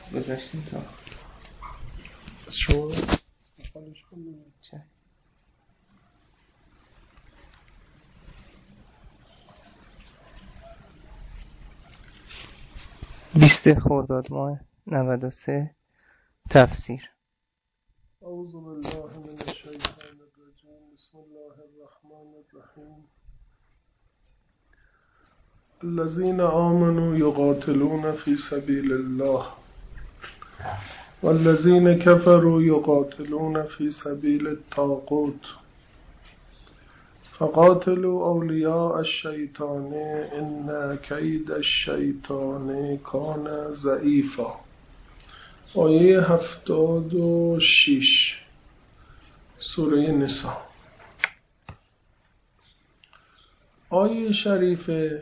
گذاشتیم تا شما خالش کنیم چه 20 خرداد ماه 93 تفسیر. اعوذ بالله من الشیطان الرجیم بسم الله الرحمن الرحیم الذين آمنوا يقاتلون في سبيل الله والذين كفروا يقاتلون في سبيل الطاغوت فقاتلوا أولياء الشيطان إن كيد الشيطان كان ضعيفا. آیه 76 سوره نساء. آیه شریفه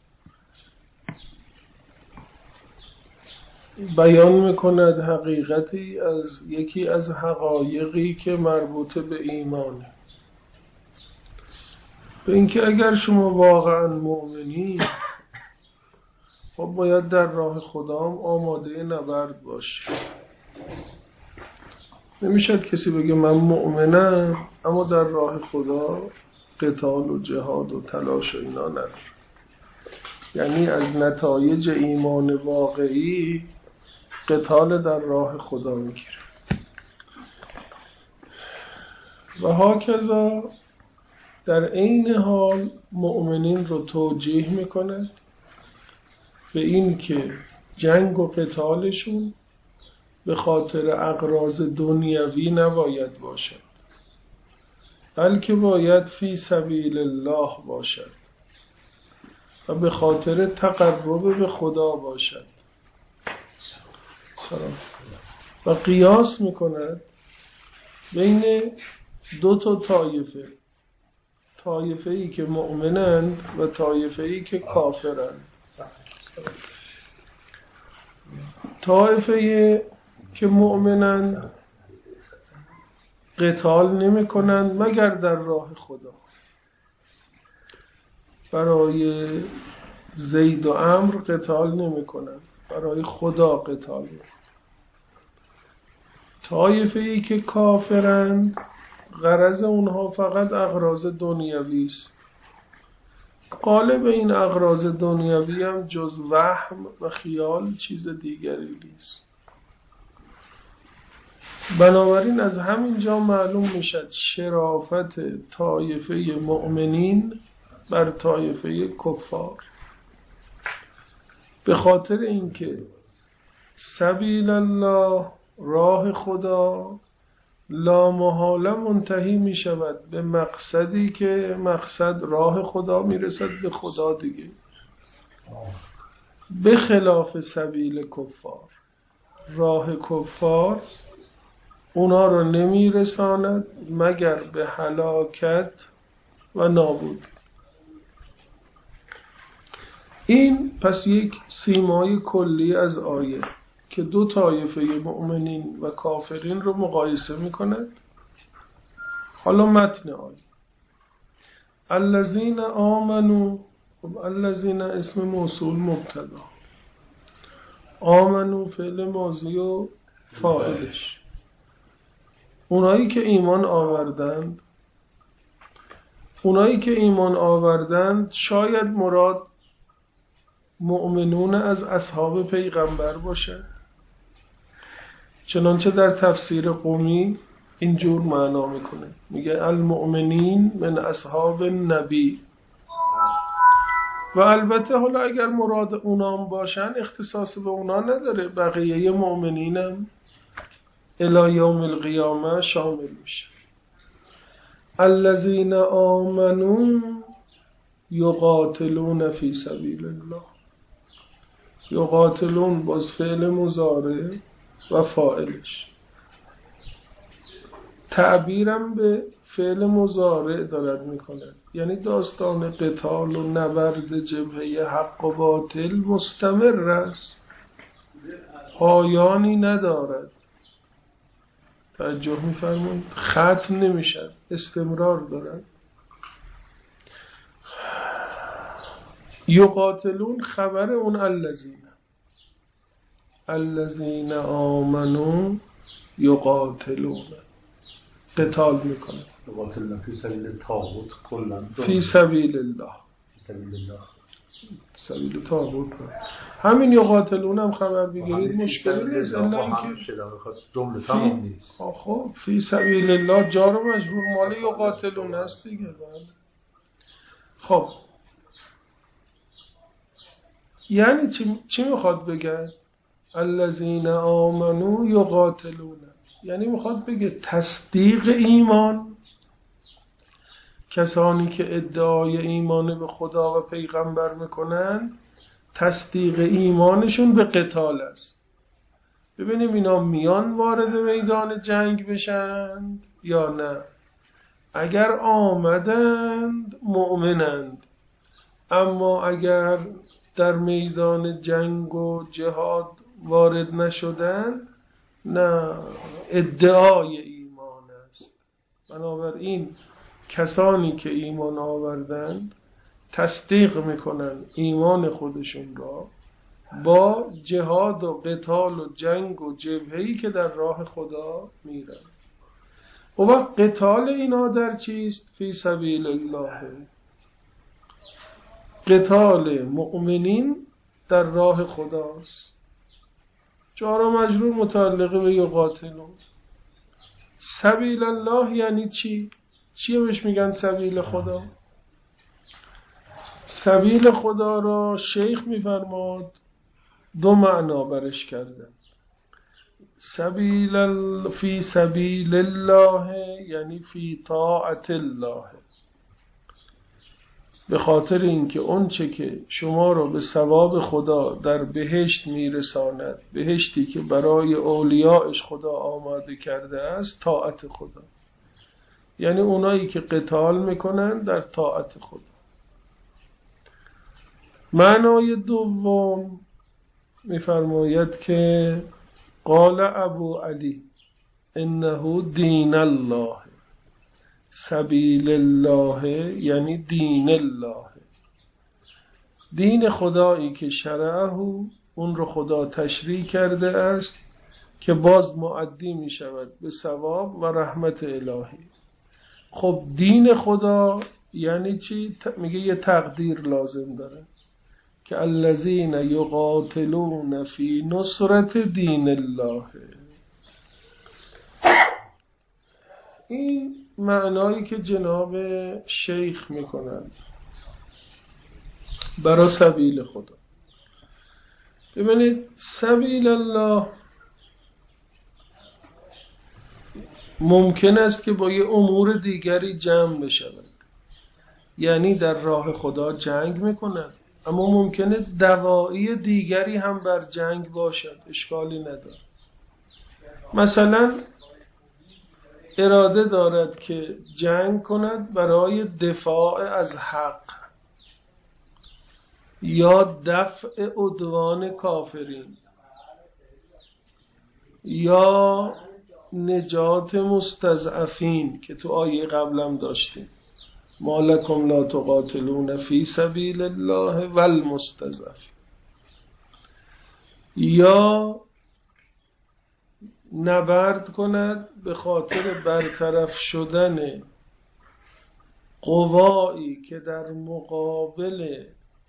بیان میکند حقیقتی از یکی از حقایقی که مربوط به ایمانه، به اینکه اگر شما واقعا مؤمنی خب باید در راه خدا هم آماده نبرد باشی. نمیشد کسی بگه من مؤمنم اما در راه خدا قتال و جهاد و تلاش و اینا نداره. یعنی از نتایج ایمان واقعی قتال در راه خدا میگیره. و هاکذا در عین حال مؤمنین رو توجیه میکنه به این که جنگ و قتالشون به خاطر اغراض دنیوی نباید باشد، بلکه باید فی سبیل الله باشد و به خاطر تقرب به خدا باشد. سلام. و قیاس میکند بین دو تا طایفه، طایفه ای که مؤمنند و طایفه ای که کافرند. طایفه که مؤمنند قتال نمی کنند مگر در راه خدا. برای زید و عمرو قتال نمی کنند، برای خدا قتال می کنند. طایفه ای که کافرند غرض اونها فقط اغراض دنیوی است. غالب این اغراض دنیوی هم جز وهم و خیال چیز دیگری نیست. بنابراین از همین جا معلوم میشد شرافت طایفه مؤمنین بر طایفه کفار، به خاطر اینکه سبیل الله راه خدا لا محاله منتهی می شود به مقصدی که مقصد راه خدا می رسد به خدا دیگه، به خلاف سبیل کفار. راه کفار اونا رو نمی رساند مگر به هلاکت و نابود. این پس یک سیمای کلی از آیه که دو طایفه مؤمنین و کافرین رو مقایسه می کند. حالا متن آیه الذین آمنوا، الذین اسم موصول مبتدا، آمنو فعل ماضی و فاعلش. اونایی که ایمان آوردند، اونایی که ایمان آوردند شاید مراد مؤمنون از اصحاب پیغمبر باشه، چنانچه در تفسیر قمی اینجور معنا میکنه، میگه المؤمنین من اصحاب النبی. و البته حالا اگر مراد اونام باشن اختصاص به اونا نداره، بقیه مؤمنینم الی یوم القیامه شامل میشه. الذین آمنوا یقاتلون فی سبیل الله. یقاتلون باز فعل مضارع و فاعلش. تعبیرم به فعل مضارع دارد میکنه، یعنی داستان قتال و نبرد جبهه حق و باطل مستمر است، پایانی ندارد. توجه میفرمایید، ختم نمیشد، استمرار دارد. یقاتلون خبر اون الذین. الذین آمنوا یقاتلون، قتال میکنن. یقاتلون فی سبیل الطاغوت کلا فی سبیل الله، سبیل طاغوت. همین یقاتلون هم خبر بگیرید مشکلی نیست، الا اینکه جمله تمام نیست. خب فی سبیل الله جار و مجرور مال یقاتلون است دیگه. خب یعنی چی میخواد بگه؟ الذین آمنوا یقاتلون، یعنی میخواد بگه تصدیق ایمان، کسانی که ادعای ایمان به خدا و پیغمبر میکنن تصدیق ایمانشون به قتال است. ببینیم اینا میان وارد میدان جنگ بشند یا نه. اگر آمدند مؤمنند، اما اگر در میدان جنگ و جهاد وارد نشدند نه، ادعای ایمان است. بنابراین کسانی که ایمان آوردند تصدیق میکنن ایمان خودشون را با جهاد و قتال و جنگ و جبهه‌ای که در راه خدا میرن. و وقت قتال اینا در چیست؟ فی سبیل الله، قتال مؤمنین در راه خداست. جار و مجرور متعلق به یقاتلون. سبیل الله یعنی چی؟ چیه بهش میگن سبیل خدا؟ سبیل خدا را شیخ میفرماد دو معنا برش کردن. فی سبیل الله یعنی فی طاعت الله، به خاطر اینکه اون چه که شما را به ثواب خدا در بهشت میرساند، بهشتی که برای اولیاءش خدا آماده کرده است، طاعت خدا، یعنی اونایی که قتال میکنن در طاعت خدا. معنای دوم میفرماید که قال ابو علی انه دین الله، سبیل الله یعنی دین الله، دین خدایی که شرعه اون رو خدا تشریع کرده است که باز معدی می شود به ثواب و رحمت الهی. خب دین خدا یعنی چی؟ میگه یه تقدیر لازم داره که الذین یقاتلون فی نصرت دین الله. این معنایی که جناب شیخ میکنند برای سبیل خدا. ببینید سبیل الله ممکن است که با یه امور دیگری جمع بشود، یعنی در راه خدا جنگ میکنند، اما ممکنه دواعی دیگری هم بر جنگ باشد، اشکالی نداره. مثلا اراده دارد که جنگ کند برای دفاع از حق یا دفع عدوان کافرین یا نجات مستضعفین که تو آیه قبلم داشتیم، ما لکم لا تقاتلون فی سبیل الله والمستضعفین، یا نبرد کند به خاطر برطرف شدن قوایی که در مقابل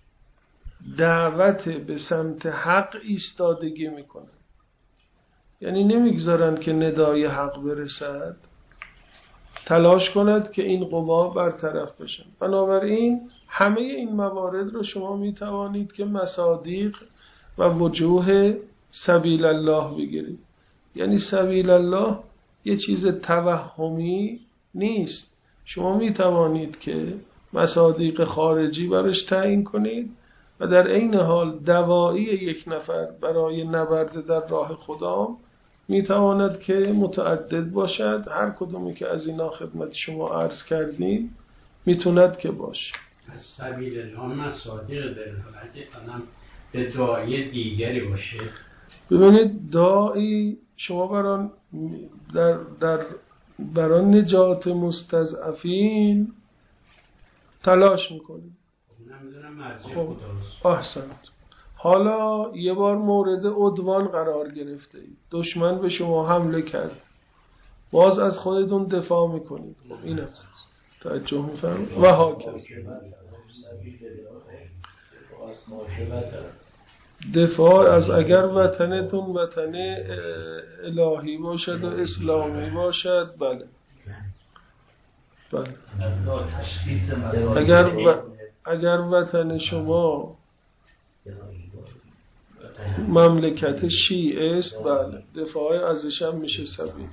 دعوت به سمت حق ایستادگی میکنن، یعنی نمیگذارن که ندای حق برسد، تلاش کند که این قوا برطرف بشن. بنابراین همه این موارد رو شما میتوانید که مصادیق و وجوه سبیل الله بگیرید. یعنی سبیل الله یه چیز توهمی نیست، شما میتوانید که مصادیق خارجی برش تعیین کنید و در عین حال دواعی یک نفر برای نبرد در راه خدا میتواند که متعدد باشد. هر کدومی که از اینا خدمت شما عرض کردیم میتوند که باشه. از سبیل الله مصادیق داره، اگه کنم به داعی دیگری باشه. ببینید داعی شما برای نجات مستضعفین تلاش میکنید. نمیدونم مرجع خب خداست. احسنت. حالا یه بار مورد عدوان قرار گرفته اید، دشمن به شما حمله کرد، باز از خودتون دفاع میکنید. خب این است، توجه میفرمایید. و هاکذا دفاع از اگر وطنتون وطن الهی باشد و اسلامی باشد، بله بله. اگر وطن شما مملکت شیعه است، بله دفاع ازش هم میشه سبیل.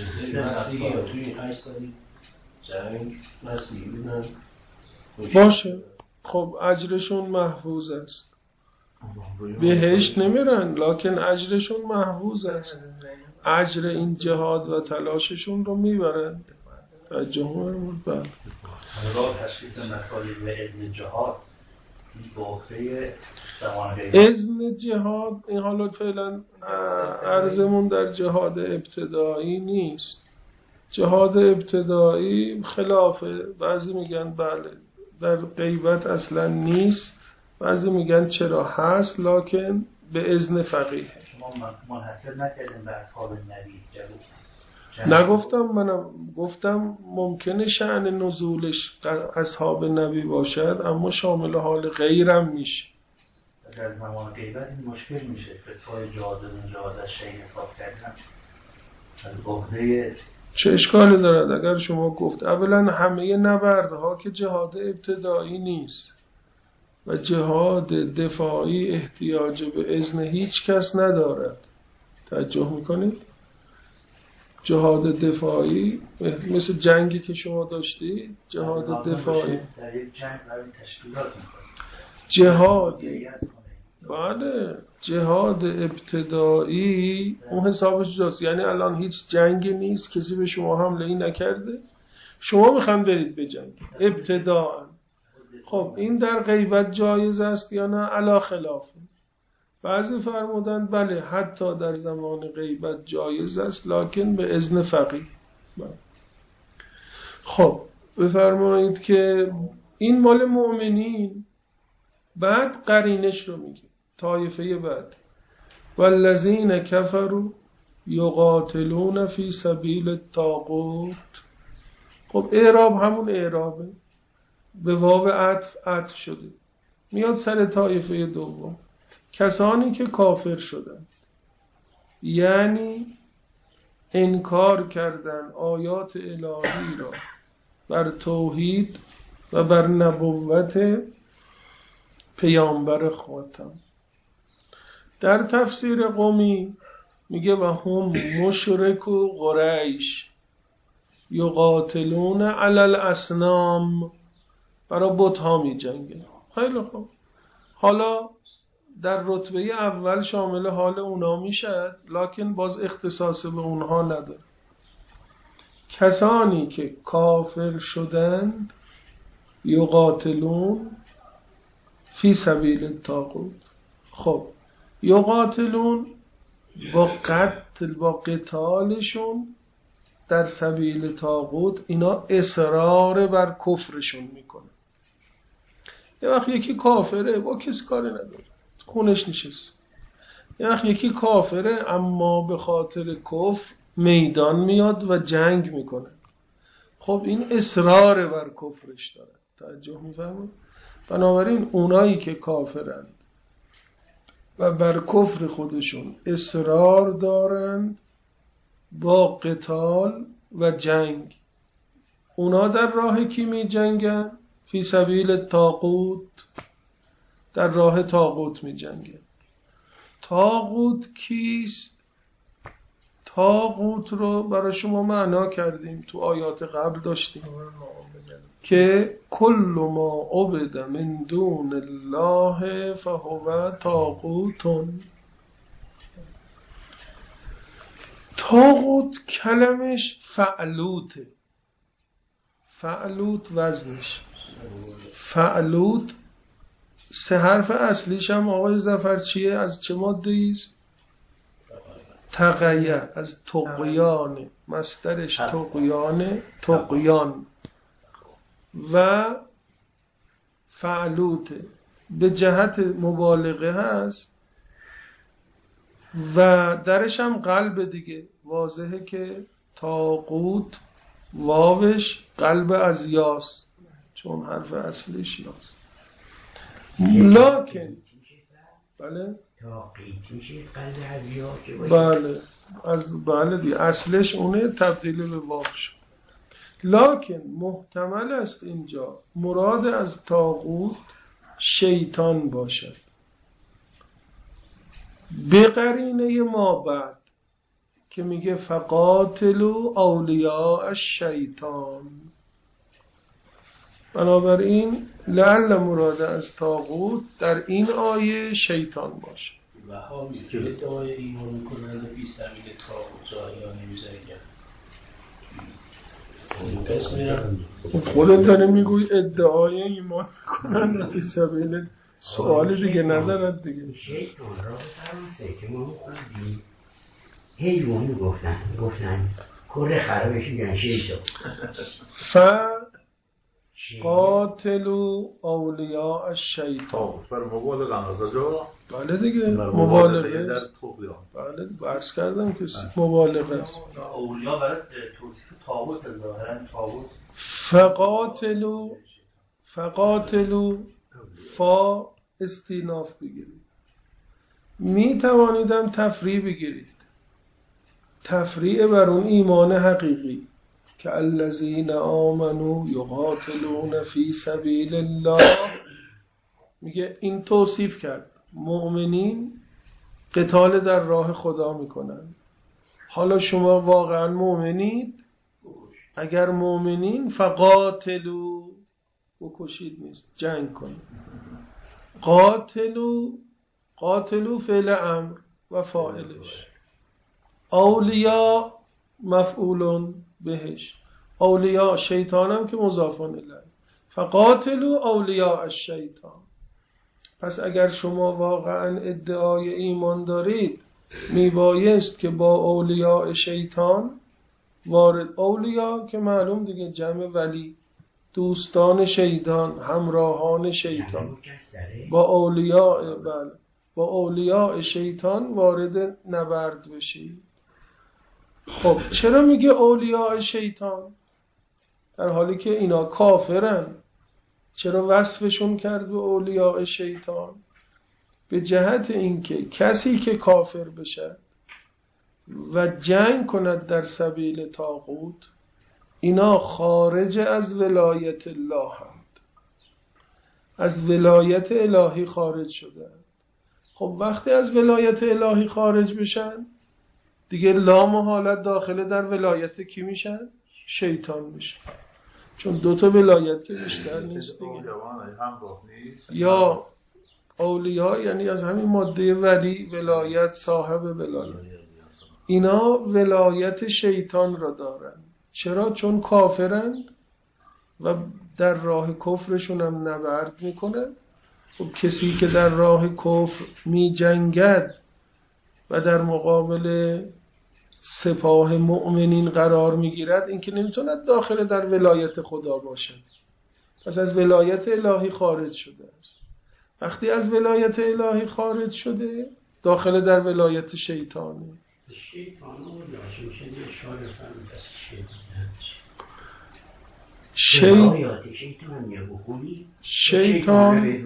باشه، خب اجرشون محفوظ است، بهشت نمیرن لکن اجرشون محفوظ است، اجر این جهاد و تلاششون رو میبرن. جمهورمون بله. راه تشخیص مسائل و اذن جهاد اذن جهاد این حالا فعلا عرضمون در جهاد ابتدایی نیست. جهاد ابتدایی خلافه، بعضی میگن بله در غیبت اصلا نیست، بعضی میگن چرا هست لکن به اذن فقیه. شما منحصر نکردیم به اصحاب نبی نگفتم، منم گفتم ممکنه شأن نزولش اصحاب نبی باشد اما شامل حال غیرم میشه. در زمان غیبت این مشکل میشه، فتوای جهاد و جهاد از شیء حساب کردن از عهده. چه اشکالی دارد اگر شما گفت اولا همه نبردها که جهاد ابتدایی نیست و جهاد دفاعی احتیاج به اذن هیچ کس ندارد. توجه میکنید؟ جهاد دفاعی مثل جنگی که شما داشتید، جهاد دفاعی در یک جنگ برای تشکیلات میکنید، جهاد بله جهاد ابتدایی اون حسابش جاست. یعنی الان هیچ جنگی نیست، کسی به شما حمله ای نکرده، شما میخواین برید به جنگ ابتداء. خب این در غیبت جایز است یا نه؟ علا خلافه. بعضی فرمودن بله حتی در زمان غیبت جایز است لکن به اذن فقیه. خب بفرمایید که این مال مؤمنین. بعد قرینش رو میگه طایفه بعد والذین کفروا یقاتلون فی سبیل الطاغوت. خب اعراب همون اعرابه، به واو عطف شده، میاد سر طایفه دوم، کسانی که کافر شدن یعنی انکار کردن آیات الهی را بر توحید و بر نبوت پیامبر خاتم. در تفسیر قمی میگه و هم مشرک و قریش یقاتلون علی الاصنام، برای بت‌ها می جنگن. خیلی خوب، حالا در رتبه اول شامل حال اونا میشد لکن باز اختصاص به اونها نداره. کسانی که کافر شدند یقاتلون فی سبیل الطاغوت. خب یقاتلون با قتالشون در سبیل طاغوت اینا اصرار بر کفرشون میکنه. یه وقت یکی کافره با کسی کاری نداره، خونش نشست. یه وقت یکی کافره اما به خاطر کفر میدان میاد و جنگ میکنه. خب این اصرار بر کفرش داره. توجه میفهمید؟ بنابراین اونایی که کافرند و بر کفر خودشون اصرار دارند با قتال و جنگ، اونا در راه کی می جنگن؟ فی سبیل الطاغوت، در راه طاغوت می جنگن. طاغوت کیست؟ طاغوت رو برای شما معنا کردیم، تو آیات قبل داشتیم که کل ما عبد من دون الله فهو طاغوتون. طاغوت کلمش فعلوته، فعلوت وزنش فعلوت، سه حرف اصلیش هم آقای ظفر چیه؟ از چه ماده ایست؟ تقیه، از طغیان، مصدرش طغیان، طغیان و فعلوته. به جهت مبالغه هست و درش هم قلب دیگه. واضحه که طاغوت واوش قلب از یاس، چون حرف اصلش یاس. لکن بله تاقیت میشه قلب از یا که باشه. بله دیگه اصلش اونه، تبدیل به واو شد. لکن محتمل است اینجا مراد از طاغوت شیطان باشد، به قرینه ما بعد که میگه فقاتلوا اولیاء الشیطان. بنابراین لعل مراد از طاغوت در این آیه شیطان باشه. و حامی که ادعای ایمان میکنن به سبیل طاغوت جاهیا نمیذارن. خودت داره میگوی ادعای ایمان میکنن به سبیل، سوال دیگه ندارد دیگه. شیطان را به فرانسه که ما خوندیم هیوانی گفتن کل خرابش میگن شیطان. قاتلوا اولیاء الشیطان. بر مبالغه از جا. بله دیگه مبالغه در طغیان. بله عرض کردم که مبالغه است. اولیا برای توصیف طاغوت ظاهرا طاغوت. فقاتلوا فا استیناف بگیرید. می توانیدم تفریع بگیرید، تفریع بر اون ایمان حقیقی که الذین آمنوا یقاتلون فی سبیل الله. میگه این توصیف کرد مؤمنین قتال در راه خدا میکنن. حالا شما واقعا مؤمنید؟ اگر مؤمنین فقاتلوا، بکشید نیست، جنگ کنید. قاتلوا فعل امر و فاعلش، اولیاء مفعول بهش، اولیاء شیطان هم که مضاف الیه. فقاتلوا اولیاء الشیطان. پس اگر شما واقعا ادعای ایمان دارید میبایست که با اولیاء شیطان وارد، اولیاء که معلوم دیگه جمع ولی، دوستان شیطان، همراهان شیطان، با اولیاء شیطان وارد نبرد بشید. خب چرا میگه اولیاء شیطان در حالی که اینا کافرن؟ چرا وصفشون کرد به اولیاء شیطان؟ به جهت اینکه کسی که کافر بشه و جنگ کند در سبیل طاغوت، اینا خارج از ولایت الله هستند، از ولایت الهی خارج شدند. خب وقتی از ولایت الهی خارج بشن دیگه لامحالت داخل در ولایت کی میشن؟ شیطان میشن. چون دوتا ولایت که بیشتر نیست دیگه. یا اولیاء یعنی از همین ماده ولی، ولایت، صاحب ولایت، اینا ولایت شیطان را دارن. چرا؟ چون کافرند و در راه کفرشون هم نبرد میکنن. خب کسی که در راه کفر می جنگد و در مقابل سپاه مؤمنین قرار می گیرد، این که نمیتوند داخل در ولایت خدا باشد، پس از ولایت الهی خارج شده است. وقتی از ولایت الهی خارج شده داخل در ولایت شیطانی. شیطان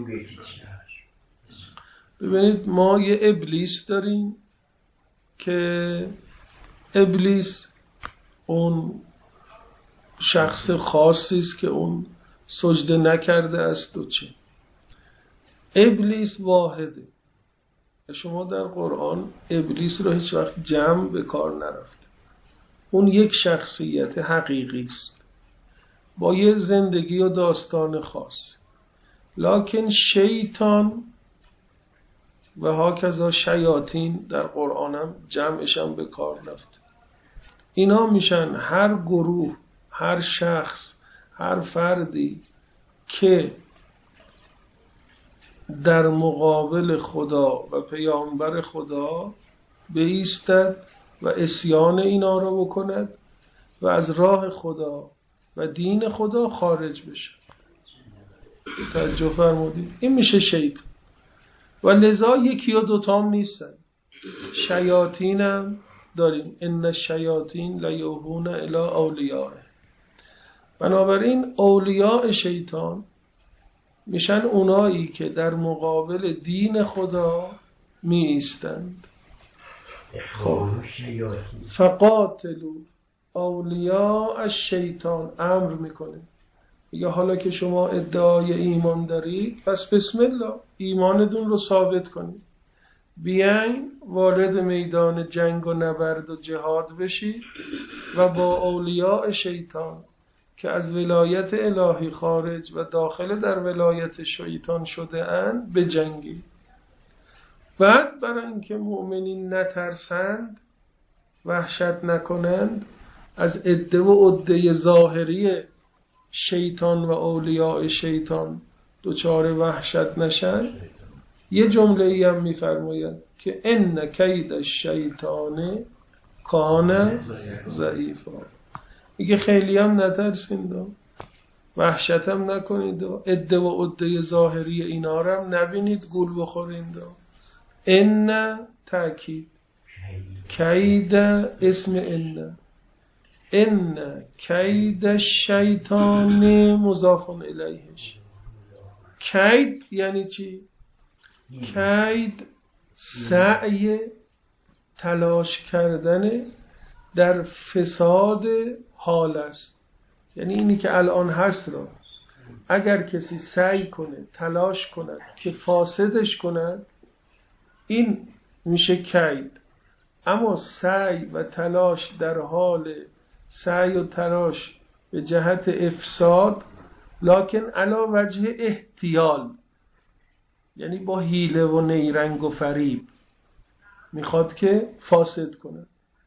ببینید ما یه ابلیس داریم که ابلیس اون شخص خاصی است که اون سجده نکرده است و چه. ابلیس واحده. شما در قرآن ابلیس را هیچ وقت جمع به کار نرفت. اون یک شخصیت حقیقی است با یه زندگی و داستان خاص. لکن شیطان و هاکذا شیاطین در قرآن هم جمعشم به کار رفت. اینا میشن هر گروه، هر شخص، هر فردی که در مقابل خدا و پیامبر خدا بایستد و عصیان اینا را بکند و از راه خدا و دین خدا خارج بشه. توجه فرمودید؟ این میشه شیطان. و لذا یکی و دوتام نیستن، شیاطینم داریم، ان الشیاطین لیوحون الی اولیاء. بنابراین اولیاء شیطان میشن اونایی که در مقابل دین خدا می ایستند. فقاتلوا اولیاء الشیطان امر میکنه، میگه حالا که شما ادعای ایمان دارید پس بسم الله ایمانتون رو ثابت کنید، بیاین وارد میدان جنگ و نبرد و جهاد بشید و با اولیاء شیطان که از ولایت الهی خارج و داخل در ولایت شیطان شده اند بجنگید. بعد برای اینکه مؤمنین نترسند، وحشت نکنند، از عده و عده ظاهری شیطان و اولیاء شیطان دچار وحشت نشن، یه جمله ای هم میفرماید که ان کید الشیطان کان ضعیفا. میگه خیلی هم نترسید و وحشت هم نکنید و عده و عده ظاهری اینا رو هم نبینید گول بخورید. ان تأکید کید اسم ان کید الشیطان مضاف الیهش. کید یعنی چی؟ کید سعی تلاش کردن در فساد حال است، یعنی اینی که الان هست رو اگر کسی سعی کنه تلاش کنه که فاسدش کنه این میشه کید. اما سعی و تلاش در حال سعی و تلاش به جهت افساد لکن علا وجه احتیال، یعنی با حیله و نیرنگ و فریب میخواد که فاسد کنه.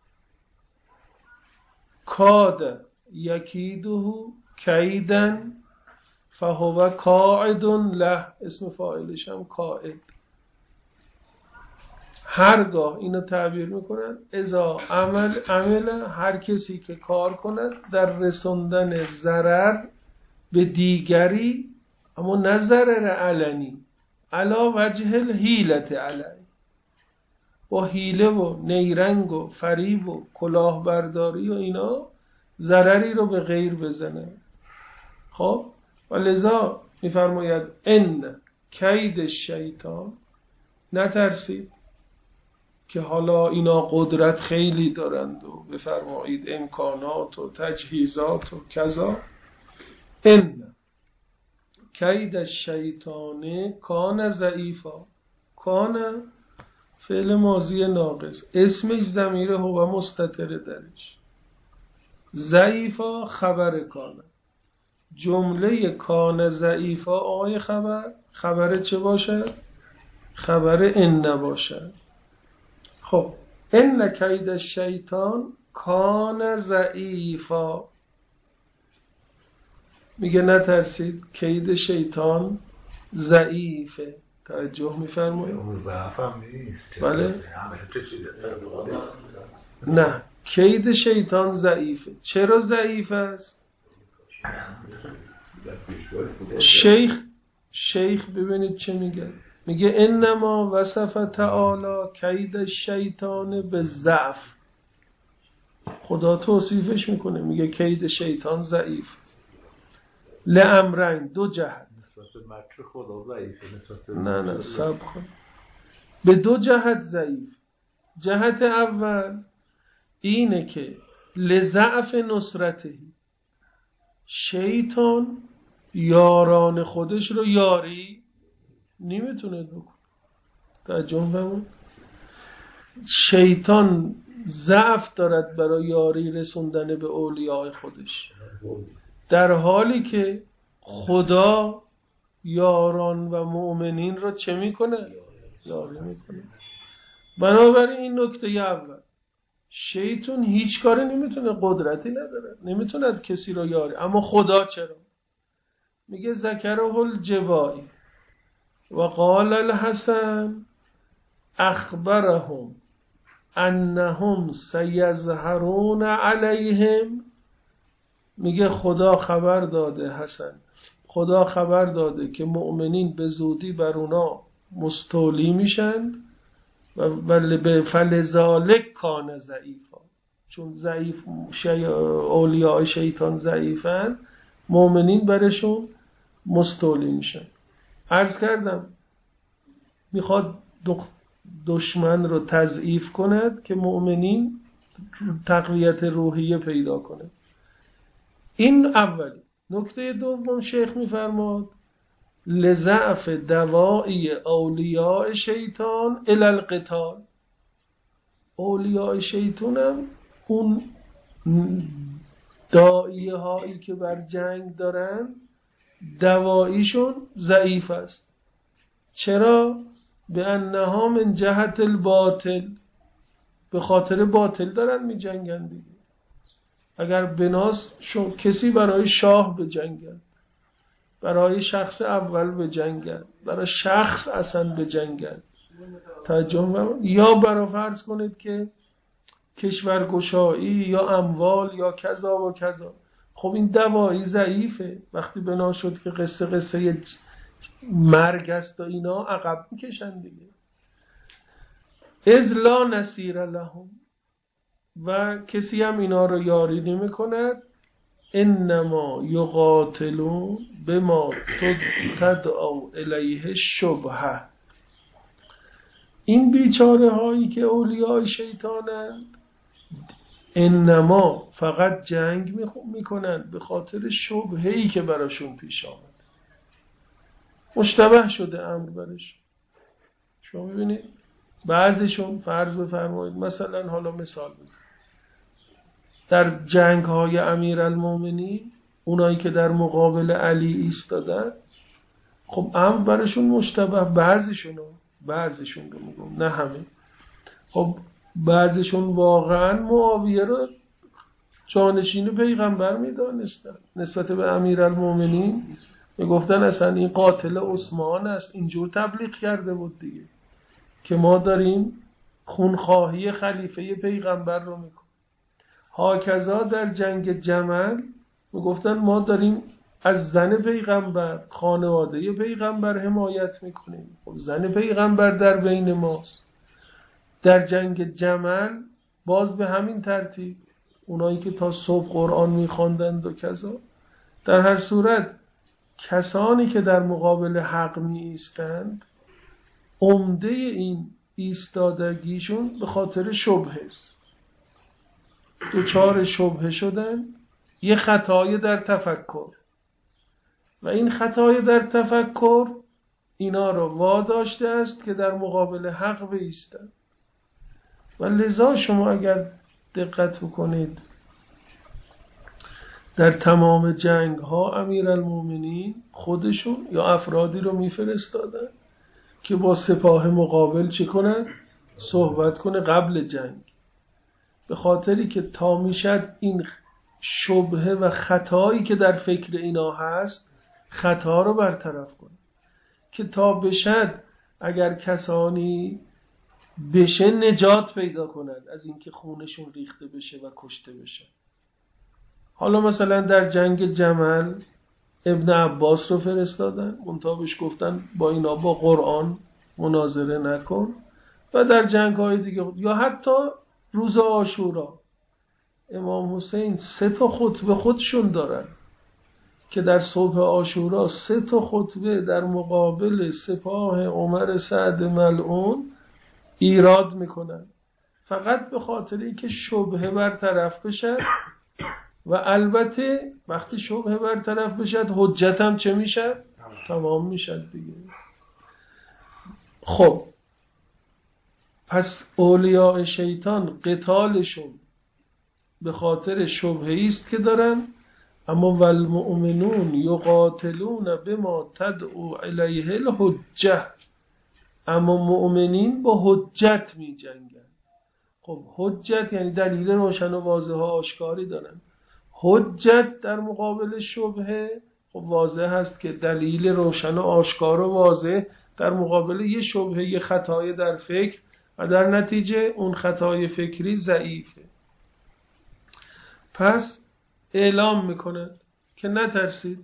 کاد یکیده کیدن فهو قاعد له، اسم فاعلش هم قاعد. هرگاه اینو تعبیر میکنن اذا عمل هر کسی که کار کند در رسوندن ضرر به دیگری، اما نه ضرر علنی، علا وجه الحیلت علی، با حیله و نیرنگ و فریب و کلاهبرداری و اینا ضرری رو به غیر بزنه. خب و لذا میفرماید ان کید الشیطان، نترسید که حالا اینا قدرت خیلی دارند و بفرمایید امکانات و تجهیزات و کذا. ان کید الشیطان کان ضعیفا. کان فعل ماضی ناقص، اسمش ضمیر هو مستتر درش، ضعیفا خبر کان. جمله کان ضعیفا آقای خبر چه باشد؟ خبر ان باشد. خب ان کید الشیطان کان ضعیفا، میگه نترسید کید شیطان ضعیفه. توجه میفرمایید؟ اون ضعف هم نیست. بله نه، کید شیطان ضعیفه. چرا ضعیف است؟ شیخ ببینید چه میگه، میگه انما وصف تعالی کید الشیطان به ضعف. خدا توصیفش میکنه میگه کید شیطان ضعیف لامرین، دو جهت. نه صبر کن، به دو جهت ضعیف. جهت اول اینه که لضعف نصرته، شیطان یاران خودش رو یاری نمیتونه بکنه. توجه فرمود؟ شیطان ضعف دارد برای یاری رسوندن به اولیاء خودش، در حالی که خدا یاران و مؤمنین رو چه میکنه؟ یاری میکنه. بنابراین این نکته اول، شیطان هیچ کاری نمیتونه، قدرتی نداره، نمیتونه کسی رو یاری. اما خدا چرا؟ میگه ذکره الجوایی و قال الحسن اخبرهم انهم سیظهرون علیهم. میگه خدا خبر داده حسن، خدا خبر داده که مؤمنین به زودی بر اونا مستولی میشن و فلذالک کان ضعیفا، چون ضعیف اولیاء شیطان ضعیفن، مؤمنین برشون مستولی میشن. عرض کردم میخواد دشمن رو تضعیف کند که مؤمنین تقویت روحیه پیدا کنه. این اولی. نکته دوم شیخ میفرماد لضعف دواعی اولیاء شیطان الی القتال. اولیاء شیطان هم اون داعیه هایی که بر جنگ دارن دواییشون ضعیف است. چرا؟ به انها من جهت الباطل، به خاطر باطل دارن می جنگن دیگه. اگر بناس کسی برای شاه بجنگن، برای شخص اول بجنگن، برای شخص اصلا بجنگن، یا برای فرض کنید که کشورگشایی یا اموال یا کذا و کذا، خب این دوایی ضعیفه. وقتی بنا شد که قصه مرگ است و اینا، عقب میکشن دیگه. اذ لا نصیر لهم، و کسی هم اینا رو یاری نمی کند. انما یقاتلون بما تدعو الیه الشبهه. این بیچاره هایی که اولیاء شیطانند انما فقط جنگ میکنند به خاطر شبهه‌ای که براشون پیش آمد. مشتبه شده امر برش. شما میبینید بعضیشون فرض بفرمایید مثلا، حالا مثال بزن، در جنگ های امیرالمومنین اونایی که در مقابل علی ایستادن، خب امر برشون مشتبه. بعضیشون رو میگم، نه همه. خب بعضیشون واقعا معاویه رو جانشین پیغمبر میدانستن. نسبت به امیرالمومنین میگفتن اصلا این قاتل عثمان است. اینجور تبلیغ کرده بود دیگه که ما داریم خونخواهی خلیفه پیغمبر رو میکنیم. هاکذا در جنگ جمل میگفتن ما داریم از زن پیغمبر، خانواده پیغمبر حمایت میکنیم. خب زن پیغمبر در بین ماست. در جنگ جمل باز به همین ترتیب، اونایی که تا صبح قرآن میخواندند و کذا. در هر صورت کسانی که در مقابل حق می ایستند، عمده این ایستادگیشون به خاطر شبهه است. دوچار شبهه شدن، یه خطای در تفکر، و این خطای در تفکر اینا رو واداشته است که در مقابل حق بایستند. و لذا شما اگر دقت بکنید در تمام جنگ ها امیرالمومنین خودشون یا افرادی رو میفرستادن که با سپاه مقابل چه کنن؟ صحبت کنه قبل جنگ. به خاطری که تا میشد این شبهه و خطایی که در فکر اینا هست، خطا رو برطرف کنه، که تا بشد اگر کسانی بشه نجات پیدا کنند از اینکه خونشون ریخته بشه و کشته بشه. حالا مثلا در جنگ جمل ابن عباس رو فرستادن، منتها بهش گفتن با اینا با قرآن مناظره نکن. و در جنگ های دیگه، یا حتی روز عاشورا، امام حسین 3 خطبه خودشون دارن که در صبح عاشورا 3 خطبه در مقابل سپاه عمر سعد ملعون ایراد میکنن، فقط به خاطری که شبهه برطرف بشد. و البته وقتی شبهه برطرف بشد، حجت هم چه میشد؟ تمام میشد دیگه. خب پس اولیاء شیطان قتالشون به خاطر شبهه‌ای است که دارن. اما والمؤمنون یقاتلون بما تدعو الیه الحجه، اما مؤمنین با حجت می جنگن. خب حجت یعنی دلیل روشن و واضح و آشکاری دارن. حجت در مقابل شبهه، خب واضح هست که دلیل روشن و آشکار و واضح در مقابل یه شبهه، یه خطای در فکر، و در نتیجه اون خطای فکری ضعیفه. پس اعلام میکنند که نترسید،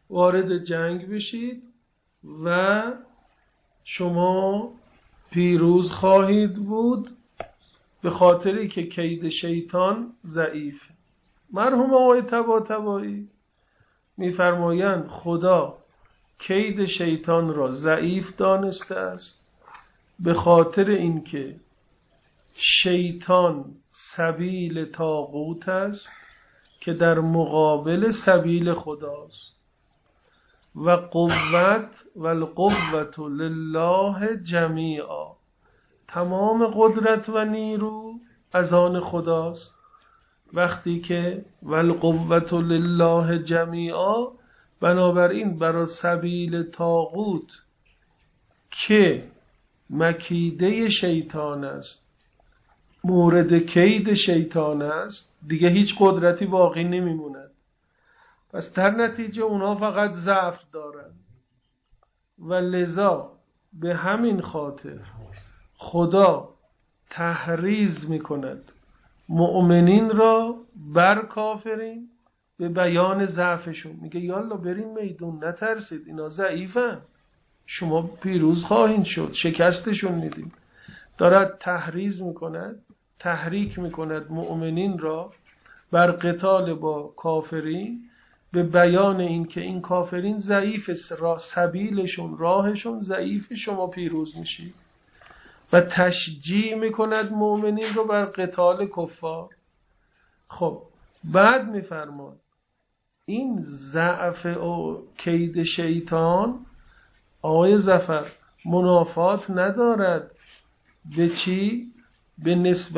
وارد جنگ بشید و شما پیروز خواهید بود، به خاطری که کید شیطان ضعیف. مرحوم آقای طباطبایی میفرمایند خدا کید شیطان را ضعیف دانسته است، به خاطر اینکه شیطان سبیل طاغوت است که در مقابل سبیل خداست و قوت و القوت لله جمیعا، تمام قدرت و نیرو از آن خداست. وقتی که و القوت لله جمیعا، بنابراین برای سبیل طاغوت که مکیده شیطان است، مورد کید شیطان است، دیگه هیچ قدرتی باقی نمیموند. پس در نتیجه اونا فقط ضعف دارن و لذا به همین خاطر خدا تحریض میکند مؤمنین را بر کافرین به بیان ضعفشون. میگه یالا برین میدون، نترسید، اینا ضعیفن، شما پیروز خواهید شد، شکستشون میدین. دارد تحریض میکند، تحریک میکند مؤمنین را بر قتال با کافرین به بیان این که این کافرین ضعیف، سبیلشون، راهشون ضعیف، شما پیروز میشید. و تشجیع میکند مؤمنین رو بر قتال کفار. خب بعد میفرماد این ضعف و کید شیطان آقای ظفر منافات ندارد به چی؟ به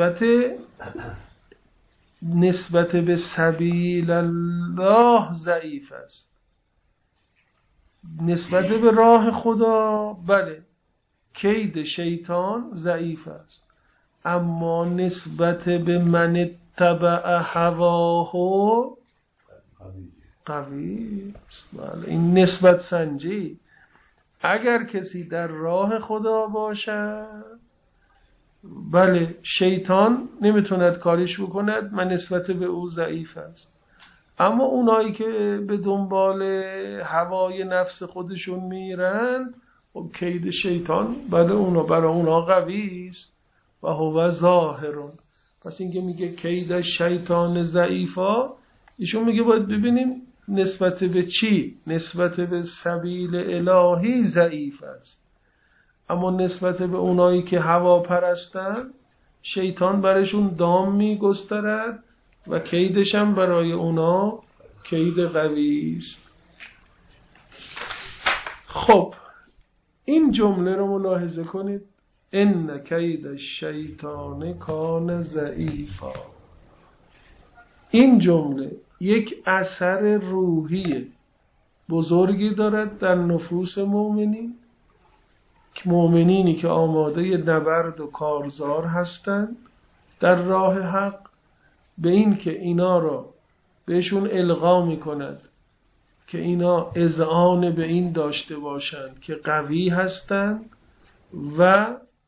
نسبت به سبیل الله ضعیف است. نسبت به راه خدا بله کید شیطان ضعیف است، اما نسبت به من اتبع هواه قوی است. بله این نسبت سنجی. اگر کسی در راه خدا باشد بله شیطان نمیتوند کاریش بکند، من نسبت به او ضعیف است. اما اونایی که به دنبال هوای نفس خودشون میرند و کید شیطان بله اونا برای اونا قوی است و هو ظاهرون. پس اینکه میگه کید شیطان ضعیفا، ایشون میگه باید ببینیم نسبت به چی؟ نسبت به سبیل الهی ضعیف است، اما نسبت به اونایی که هوا پرستن شیطان برشون دام میگسترد و کیدش هم برای اونا کید قوی است. خب این جمله رو ملاحظه کنید، ان کید الشیطان کان ضعیفا. این جمله یک اثر روحی بزرگی دارد در نفوس مؤمنین، مؤمنینی که آماده نبرد و کارزار هستند در راه حق، به این که اینا را بهشون القا میکند که اینا اذعان به این داشته باشند که قوی هستند و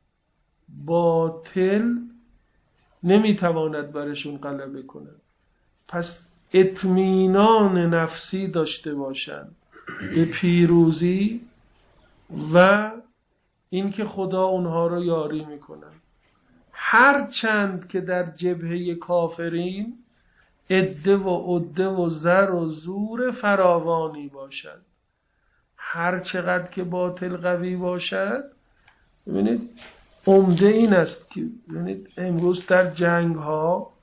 باطل نمیتواند برشون غلبه کند. پس اطمینان نفسی داشته باشند به پیروزی و اینکه خدا اونها رو یاری میکنه. هر چند که در جبهه کافرین عده و عده و زر و زور فراوانی باشد، هر چقدر که باطل قوی باشد. ببینید عمده این است که ببینید امروز در جنگ ها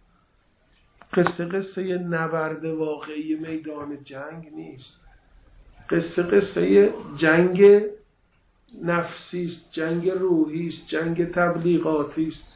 قصه نبرد واقعی میدان جنگ نیست، قصه جنگ نفسی است، جنگ روحی است، جنگ تبلیغاتی است.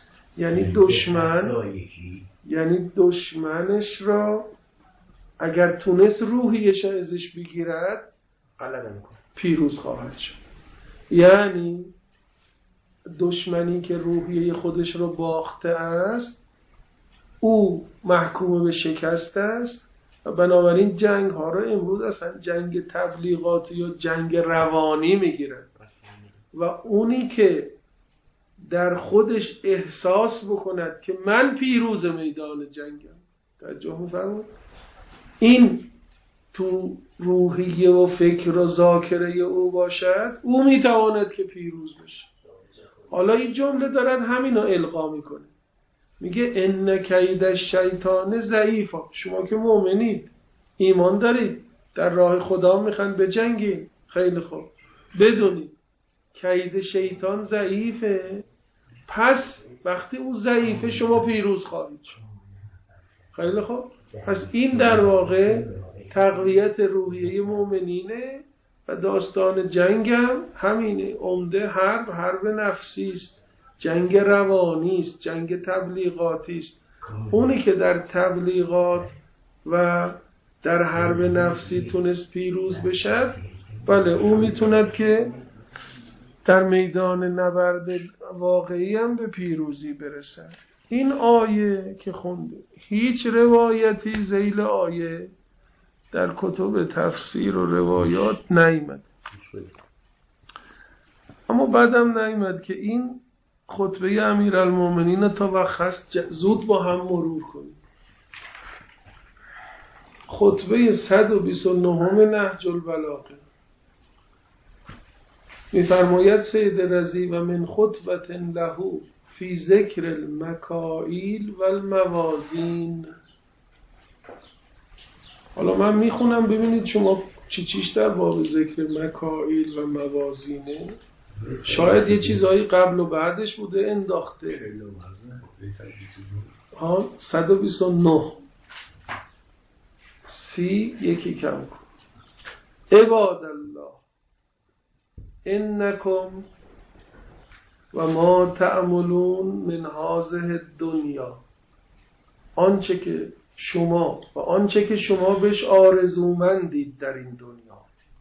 یعنی دشمنش را اگر تونست روحیش ازش بگیرد غلبه میکنه، پیروز خواهد شد. یعنی دشمنی که روحیه خودش رو باخته است او محکوم به شکست است و بنابراین جنگ ها رو امروز اصلا جنگ تبلیغاتی یا جنگ روانی میگیرن و اونی که در خودش احساس بکند که من پیروز میدان جنگم، توجه می‌فرمایید، این تو روحیه و فکر و ذاکره او باشد، او میتواند که پیروز بشه. حالا این جمله دارد همینو القا میکنه، میگه ان کید الشیطان ضعیفا. شما که مؤمنید، ایمان دارید، در راه خدا میخواین بجنگید، خیلی خوب، بدونید کید شیطان ضعیفه، پس وقتی او ضعیفه شما پیروز خواهید شد. خیلی خوب، پس این در واقع تقویت روحیه مؤمنینه و داستان جنگم همینه. عمده حرب نفسی است، جنگ روانی است، جنگ تبلیغاتی است. اونی که در تبلیغات و در حرب نفسی تونست پیروز بشد، بله او میتوند که در میدان نبرد واقعی هم به پیروزی برسد. این آیه که خونده، هیچ روایتی ذیل آیه در کتب تفسیر و روایات نیامد، اما بعدم نیامد که این خطبه امیرالمومنین تا وقت هست زود با هم مرور کنیم. خطبه 129 نهج البلاغه می‌فرماید سید رضی و من خطبة له فی ذکر المکائیل و الموازین. حالا من میخونم ببینید شما چیش در باب ذکر مکائیل و موازینه. شاید یه چیزایی قبل و بعدش بوده انداخته. 129 سی یکی کم کن. عباد الله انکم و ما تعملون من هذه الدنیا. آنچه که شما و آنچه که شما بهش آرزومندید در این دنیا.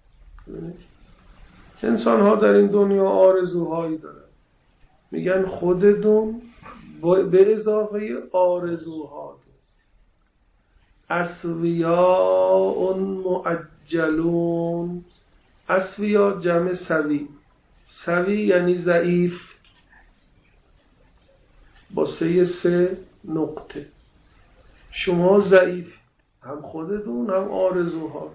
انسان ها در این دنیا آرزوهایی دارن، میگن خودتون به اضافه آرزوها اسویاء معجلون. اسویا جمع سوی، سوی یعنی ضعیف با سه نقطه. شما ضعیف، هم خودتون هم آرزوها.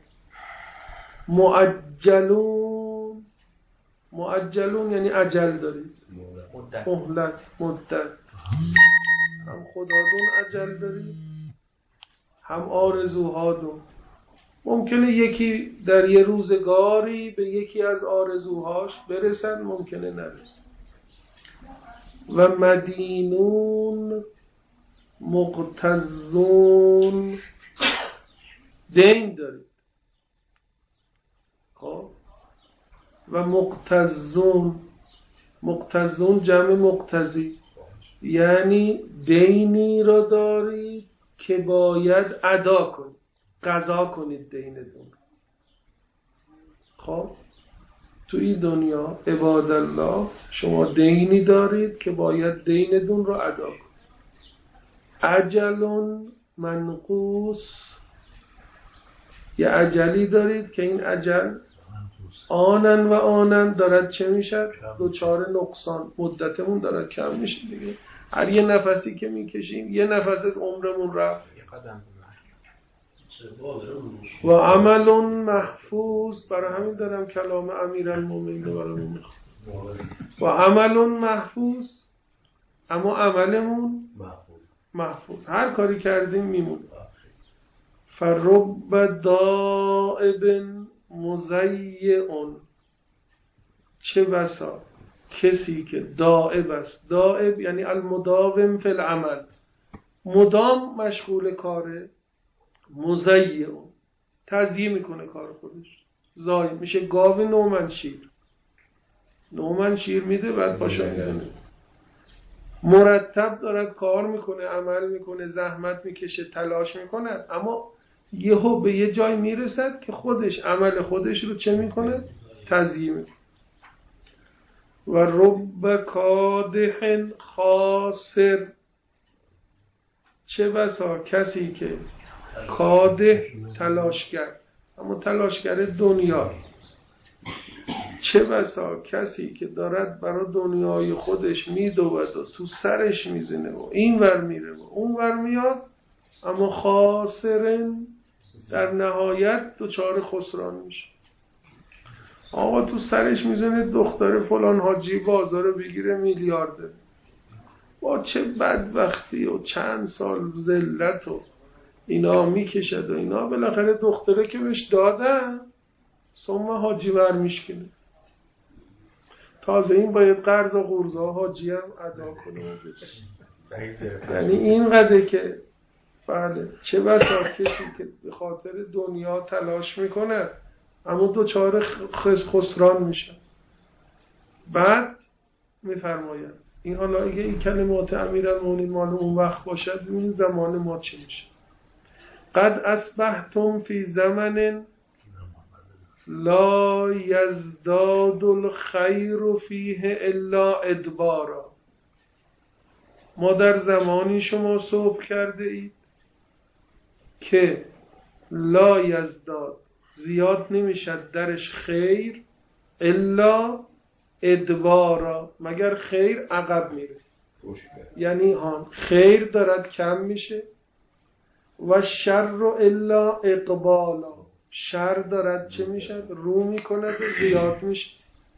معجلون، معجلون یعنی عجل دارید، مهلت، مدت. هم خداتون عجل دارید، هم آرزوها دون. ممکنه یکی در یه روزگاری به یکی از آرزوهاش برسن، ممکنه نرسن. و مدینون مقتضون، دین دارید. خب و مقتضون، مقتضون جمع مقتضی، یعنی دینی را دارید که باید ادا کنید، قضا کنید دینتون. خب تو این دنیا عباد الله شما دینی دارید که باید دینتون را ادا کنید. اجلون منقوص، یه اجلی دارید که این اجل آنن و آنن دارد چه میشه؟ دوچار نقصان، مدتمون دارد کم میشه دیگه. هر یه نفسی که میکشیم یه نفس از عمرمون رفت. و عمل محفوظ، برای همین دارم کلام امیرالمومنین رو برامون میخونم. و عمل محفوظ، اما عملمون محفوظ، هر کاری کردیم میمونه. فرب دائب مضیعون، چه بسا کسی که دائب است. دائب یعنی المداوم فی العمل، مدام مشغول کاره. مضیعون تضییع میکنه کار خودش، ضایع میشه. گاو نومن شیر میده بعد پاشو میزنه. مرتب دارد کار میکنه، عمل میکنه، زحمت میکشه، تلاش میکنه، اما یهو به یه جای میرسد که خودش عمل خودش رو چه میکنه؟ تضییع میکنه. و رب کادح خاسر، چه بسا کسی که کادح تلاشگر، اما تلاشگر دنیا، چه بسا کسی که دارد برای دنیای خودش میدود و تو سرش میزنه و این ور میره و اون ور میاد، اما خاسرن در نهایت دچار خسران میشه. آقا تو سرش میزنه دختر فلان حاجی بازار رو بگیره میلیارده، با چه بدبختی و چند سال ذلت و اینا میکشد و اینا، بالاخره دختره که بهش دادن ثم حاجی برمیشکنه. تازه این باید قرض و قرضا حاجی هم ادا کنه و بده. یعنی اینقدر که بله چه بسا کسی که به خاطر دنیا تلاش میکنه اما دوچار خسران میشه. بعد میفرماید این حالا اگه این کلمات امیرالمومنین مال اون وقت باشد این زمان ما چه میشه؟ قد اصبحتم فی زمن لا یزداد الخیر فیه الا ادبارا. ما در زمانی شما صبح کرده اید که لا یزداد زیاد نمیشد درش خیر الا ادبارا، مگر خیر عقب میره. یعنی خیر دارد کم میشه و شر الا اقبالا، شر دارد چه میشه؟ رو میکند و زیاد میشه.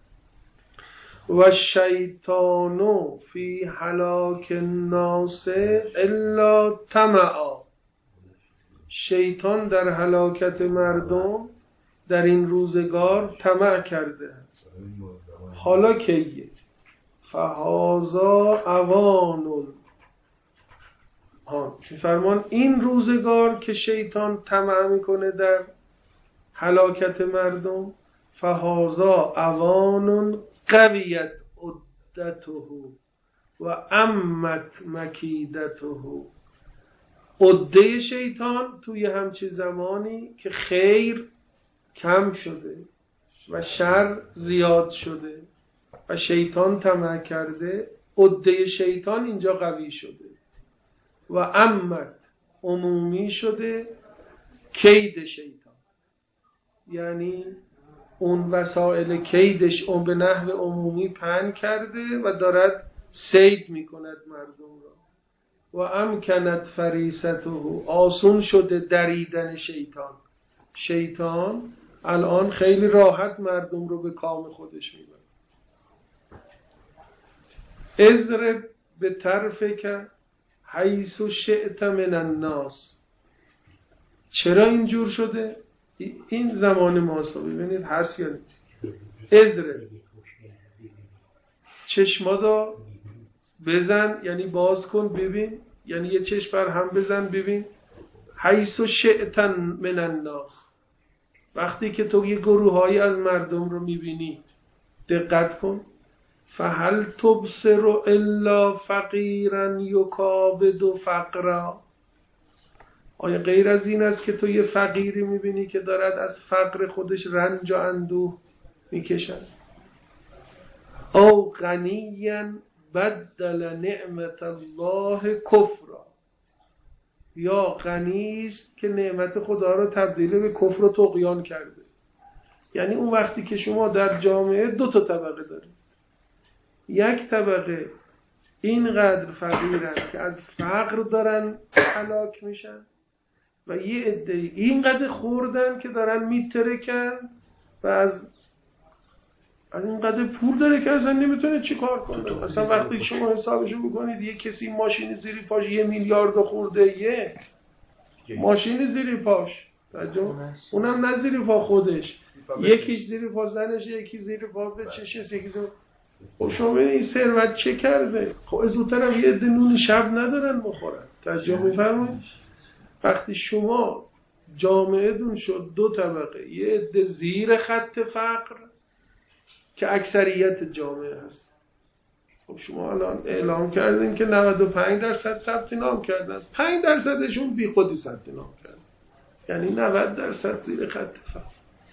و شیطانو فی هلاک الناس الا طمعا، شیطان در هلاکت مردم در این روزگار طمع کرده است. حالا کیه؟ فهذا اوان، میفرمان این روزگار که شیطان طمع میکنه در هلاکت مردم، فهذا اوان قویت عدته و عمت مکیدته. عده شیطان توی همچی زمانی که خیر کم شده و شر زیاد شده و شیطان طمع کرده، عده شیطان اینجا قوی شده و عمت عمومی شده کید شیطان، یعنی اون وسایل کیدش اون به نحو عمومی پهن کرده و دارد صید میکند مردم را. و امکنت فریسته، آسون شده دریدن شیطان. شیطان الان خیلی راحت مردم رو به کام خودش میبره. اضرب به طرفک حیث شئت من الناس. چرا اینجور شده؟ این زمان ماست، ببینید هست یا نیست. اضرب، چشمادا بزن، یعنی باز کن ببین، یعنی یه چشم بر هم بزن ببین. حیث شئت من الناس، وقتی که تو یه گروهایی از مردم رو میبینی دقت کن. فهل تبصر الا فقیرا یکابد فقرا، آیا غیر از این است که تو یه فقیری میبینی که دارد از فقر خودش رنج و اندوه میکشد؟ او غنیا بدل نعمت الله کفرا، یا غنی است که نعمت خدا رو تبدیل به کفر و طغیان کرده. یعنی اون وقتی که شما در جامعه دو تا طبقه دارید، یک طبقه اینقدر فقیرن که از فقر دارن هلاک میشن و یه عده اینقدر خوردن که دارن میترکن و از اینقدر پول داره که اصلا نمیتونه چی کار کنه. اصلا وقتی شما حسابشو بکنید یه کسی ماشین زیر پاش 1 میلیارد خورده، یه ماشین زیر پاش، اونم نه زیر پا خودش، یکیش زیر پا زنش، یکی زیر پا به چشش، یکی زیر... خب شما ببینید این ثروت چه کرده؟ خب از اون طرف یه عده نون شب ندارن بخورن. توجه می‌فرمایید؟ وقتی شما جامعه دون شد دو طبقه، یه عده زیر خط فقر که اکثریت جامعه هست. خب شما الان اعلام کردین که 95% ثبت نام کردن، 5%شون بی خودی ثبت نام کردن، یعنی 90% زیر خط فقر.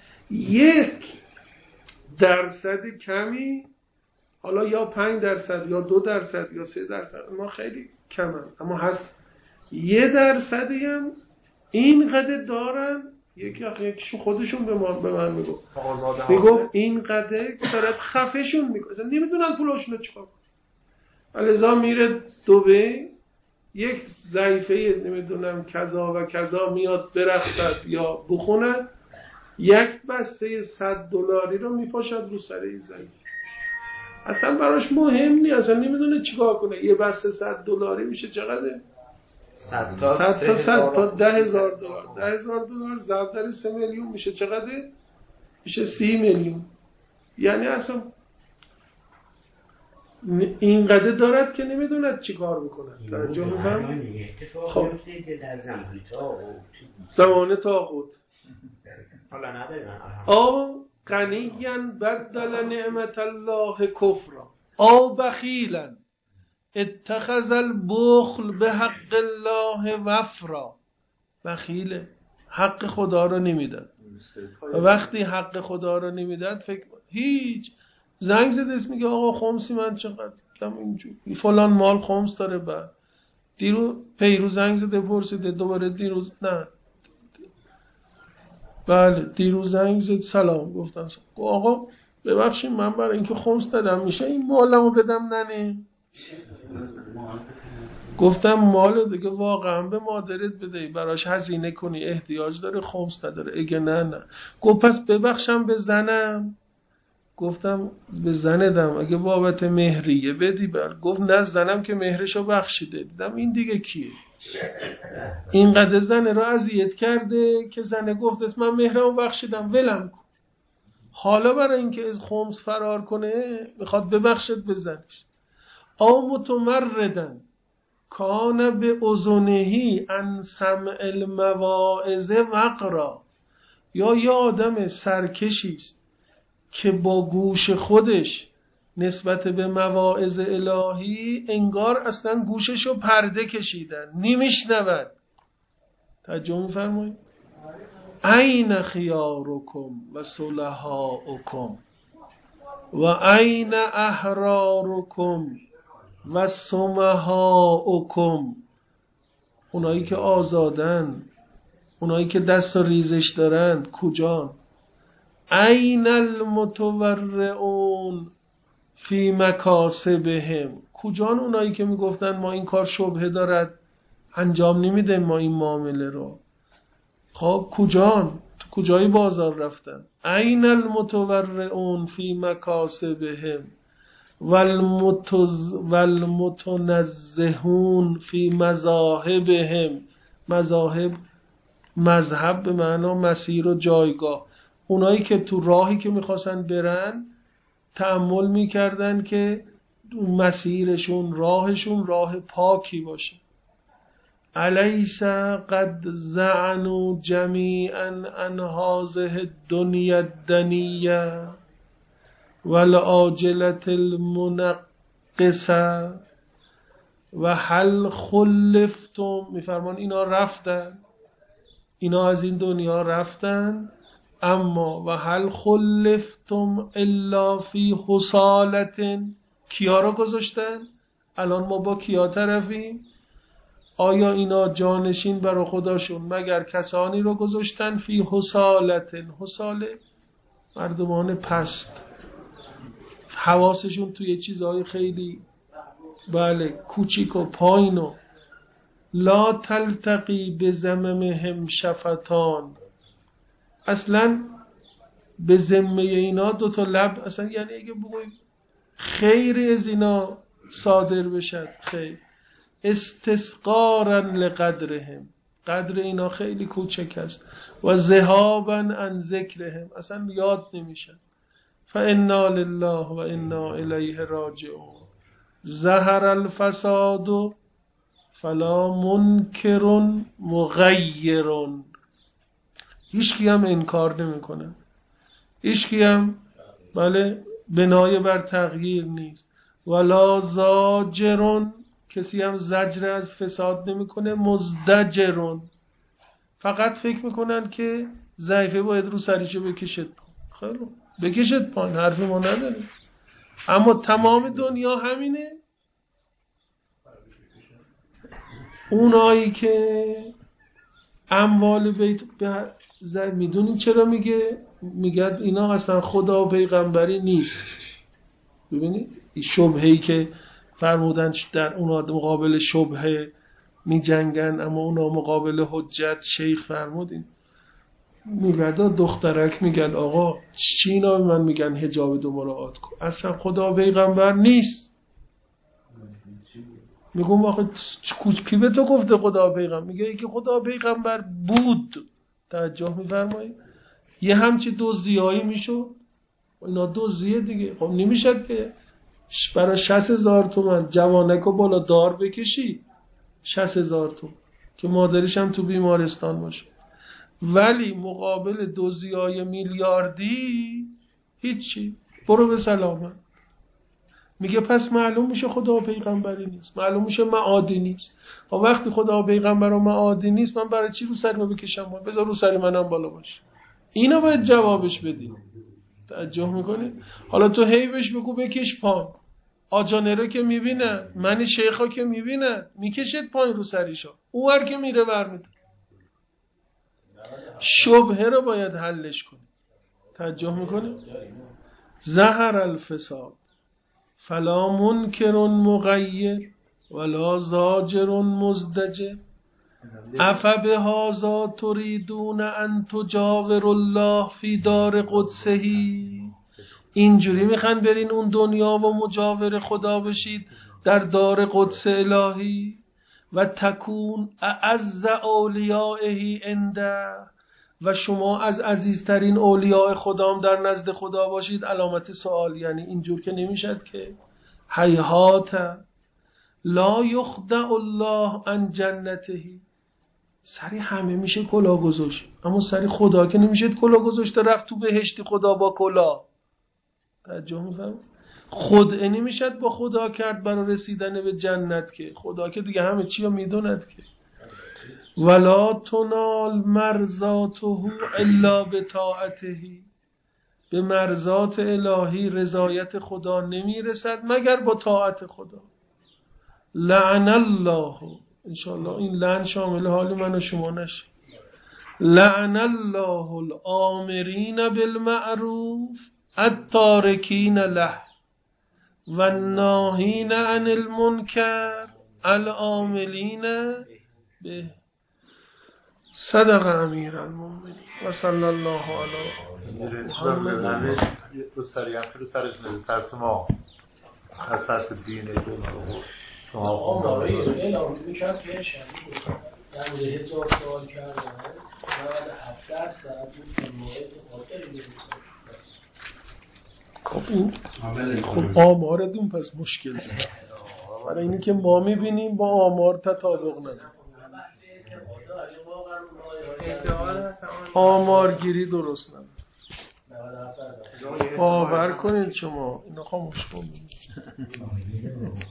1% کمی، حالا یا 5% یا 2% یا 3%، ما خیلی کمن اما هست. 1% هم اینقدر دارن. یکیشون خودشون به من میگفت اینقدر دارد خفشون میکنه، نمیدونن پولاشون رو چیکار کنن. لذا میره دبی یک ضعیفه نمیدونم کذا و کذا میاد برقصد یا بخوند، یک بسته $100 رو میپاشد رو سر این ضعیف. اصلا براش مهم نیست، اصلا نمیدونه چیکار کنه. یه بسته $100 میشه چقدر؟ 100 تا $10,000. $10,000 ضرب در 3 میلیون میشه چقدر؟ میشه 30 میلیون. یعنی اصلا اینقدر دارد که نمیدوند چی کار بکنه. توجه می‌فرمایید؟ خب در زمان طاغوت حالا نداریم. او غنیاً بدل نعمت الله کفرا او بخیلاً اتخذ البخل به حق الله وفرا. بخیله، حق خدا رو نمیداد. و وقتی حق خدا رو نمیداد فکر هیچ زنگ زده میگه آقا خمسی من چقدر کم اینجوری فلان مال خمس داره. بعد پیروز زنگ زده پرسیده دوباره دیروز نه بله دیروز زنگ زد سلام گفتم آقا ببخشید من برای اینکه خمس دادم میشه این مالمو بدم ننه؟ گفتم مال دیگه واقعا به مادرت بده براش هزینه کنی احتیاج داره خمس نداره. اگه نه گفت پس ببخشم به زنم. گفتم به زندم اگه بابت مهریه بدی بر. گفت نه زنم که مهرشو بخشیده. دیدم این دیگه کیه؟ اینقدر زنه رو اذیت کرده که زنه گفت است من مهرمو بخشیدم ولم کن. حالا برای اینکه از خمس فرار کنه میخواد ببخشد به زنش. او متمردن کان به اذنهی ان سمع المواعظ وقرا. یا یه آدم سرکشی است که با گوش خودش نسبت به مواعظ الهی انگار اصلا گوششو پرده کشیدن نمیشنود. توجه می‌فرمایید؟ این خیارکم و صلحاؤکم و این احرارکم و سمحاؤکم. اونایی که آزادن، اونایی که دست و ریزش دارند کجان؟ این المتورعون فی مکاسبهم. کجان اونایی که میگفتن ما این کار شبهه دارد انجام نمیدیم ما این معامله رو؟ خب کجان؟ تو کجای بازار رفتن؟ این المتورعون فی مکاسبهم والمتنزهون فی مذاهبهم. مذاهب مذهب به معنی مسیر و جایگاه. اونایی که تو راهی که میخواستن برن تأمل میکردن که مسیرشون راهشون راه پاکی باشه. الیس قد زعنوا جمیعا ان هذه الدنیا الدنیه والعاجلة المنقصه و هل خلفتم. میفرمان اینا رفتن، اینا از این دنیا رفتن، اما و هل خلفتم الا فی حصالت. کیا رو گذاشتن؟ الان ما با کیا طرفیم؟ آیا اینا جانشین برای خداشون مگر کسانی رو گذاشتن فی حصالت. حصاله مردمان پست، حواسشون توی چیزهای خیلی بله کوچیک و پایین و لا تلتقی بزممهم شفتان. اصلا به ذمه اینا دوتا لب اصلا یعنی اگه بگویم خیر از اینا صادر بشد خیر. استسقارا لقدرهم، قدر اینا خیلی کوچک است. و ذهابا عن ذکرهم، اصلا یاد نمیشن. فانا لله و انا الیه راجعون. ظهر الفساد فلا منکر مغیر. هیچکی هم انکار نمیکنه، هیچکی هم بله بنای بر تغییر نیست. ولا زاجر، کسی هم زجر از فساد نمیکنه. مزدجر، فقط فکر میکنن که ضعیفه باید رو سریشو بکشد. خیلی بکشد پایین، حرفی ما نداریم. اما تمام دنیا همینه. اونایی که اموال بیت میدونین چرا میگه اینا اصلا خدا و پیغمبری نیست. ببینید این شبهه‌ای که فرمودن در اون مقابل شبهه می جنگن اما اونا مقابل حجت. شیخ فرمودین میگرده دخترک میگن آقا چی اینا من میگن حجاب دو مراعات کن، اصلا خدا پیغمبر نیست. میگم آقا کی به تو گفته خدا پیغمبر؟ میگه ای که خدا پیغمبر بود. توجه میفرمایید؟ یه همچی دزدیایی میشد، اینا دزدیه دیگه. خب نمیشد که برای 60,000 تومان جوانک و بالا دار بکشی، 60,000 تومان که مادرش هم تو بیمارستان باشه. ولی مقابل دزدیای میلیاردی هیچی، برو به سلامت. میگه پس معلوم میشه خدا پیغمبری نیست، معلوم میشه معادی نیست. و وقتی خدا پیغمبر و معادی نیست من برای چی رو سرمو بکشم؟ بذار رو سر منم بالا باشه. اینو باید جوابش بدیم. توجه میکنی؟ حالا تو هیبش بگو بکش پایین. آجانره که میبینه، من شیخا که میبینه میکشید پایین رو سریشا، او هر که میره برمیده. شبهه رو باید حلش کنی. توجه میکنی؟ ظهر الفساد فلا منکر مغیر ولا زاجر مزدجر افبهذا تریدون ان تجاور الله فی دار قدسه. اینجوری میخوان برین اون دنیا و مجاور خدا بشید در دار قدس الهی. و تکون اعز اولیائه عنده، و شما از عزیزترین اولیاء خدام در نزد خدا باشید. علامت سوال، یعنی اینجور که نمیشد که. هیهات لا یخدع الله عن جنته. سری همه میشه کلاه گذاشت، اما سری خدا که نمیشه کلاه گذاشت رفت تو بهشتی خدا با کلاه. توجه می‌فرمایید؟ خدعه نمیشد با خدا کرد برای رسیدن به جنت که. خدا که دیگه همه چی رو میدوند که. ولا تنال مرضاته الا بطاعته. به مرضات الهی رضایت خدا نمیرسد مگر با طاعت خدا. لعن الله، انشاءالله این لعن شامل حال من و شما نشه. لعن الله الآمرین بالمعروف التارکین له و الناهین عن المنکر العاملین به. صدق امیر المؤمنین و صلی الله علی محمد. رو سریع هم رو سرش نده ترس ما از ترس دینه شما آماره اعلام میکرد که شدید در مورد 1000 سوال کردن 97% بود که مورد خاطر گرفتن. خب آمارتون پس مشکل داره. برای اینی که ما میبینیم با آمار تطابق نداره. آمارگیری درست نداره. باور کنید شما اینو خاموش کنید.